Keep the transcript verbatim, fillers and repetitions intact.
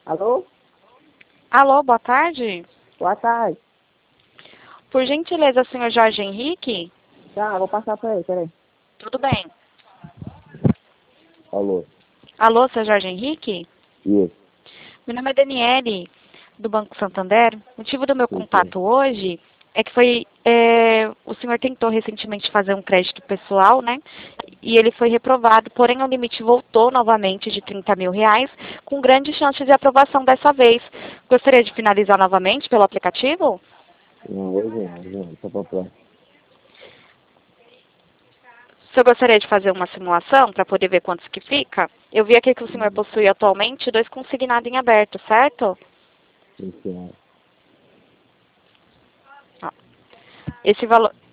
Alô? Alô, boa tarde. Boa tarde. Por gentileza, senhor Jorge Henrique? Tá, vou passar pra ele, peraí. Tudo bem. Alô? Alô, senhor Jorge Henrique? Isso. Meu nome é Daniele, do Banco Santander. O motivo do meu Sim, sim. contato hoje é que foi... é, o senhor tentou recentemente fazer um crédito pessoal, né? E ele foi reprovado, porém o limite voltou novamente de trinta mil reais, com grande chance de aprovação dessa vez. Gostaria de finalizar novamente pelo aplicativo? Não, hoje não, hoje não, só pra próxima. O senhor gostaria de fazer uma simulação para poder ver quantos que fica? Eu vi aqui que o senhor possui atualmente dois consignados em aberto, certo? Sim, senhora. Ó, esse valor,